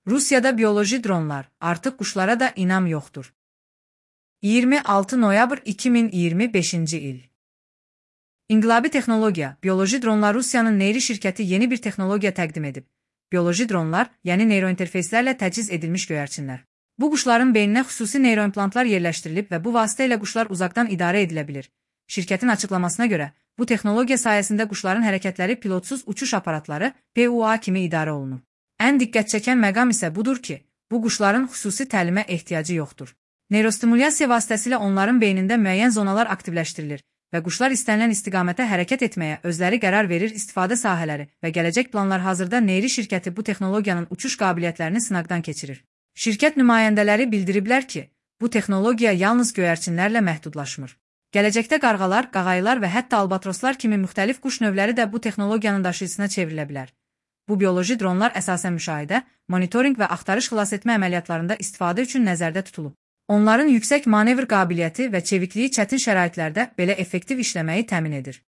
Rusiyada bioloji dronlar, artıq quşlara da inam yoxdur. 26 noyabr 2025-ci il. İnqilabi texnologiya, bioloji dronlar Rusiyanın Neyri şirkəti yeni bir texnologiya təqdim edib. Bioloji dronlar, yəni neyrointerfeyslərlə təchiz edilmiş göyərçinlər. Bu quşların beyninə xüsusi neyroimplantlar yerləşdirilib və bu vasitə ilə quşlar uzaqdan idarə edilə bilir. Şirkətin açıqlamasına görə, bu texnologiya sayəsində quşların hərəkətləri pilotsuz uçuş aparatları PUA kimi idarə olunub. Ən diqqət çəkən məqam isə budur ki, bu quşların xüsusi təlimə ehtiyacı yoxdur. Neyrostimulyasiya vasitəsilə onların beynində müəyyən zonalar aktivləşdirilir və quşlar istənilən istiqamətə hərəkət etməyə özləri qərar verir. İstifadə sahələri və gələcək planlar hazırda Neyri şirkəti bu texnologiyanın uçuş qabiliyyətlərini sınaqdan keçirir. Şirkət nümayəndələri bildiriblər ki, bu texnologiya yalnız göyərçinlərlə məhdudlaşmır. Gələcəkdə qarğalar, qağayılar və hətta albatroslar kimi müxtəlif quş növləri də bu texnologiyanın daşıyıcısına çevrilə bilər. Bu bioloji dronlar əsasən müşahidə, monitorinq və axtarış xilasetmə əməliyyatlarında istifadə üçün nəzərdə tutulub. Onların yüksək manevr qabiliyyəti və çevikliyi çətin şəraitlərdə belə effektiv işləməyi təmin edir.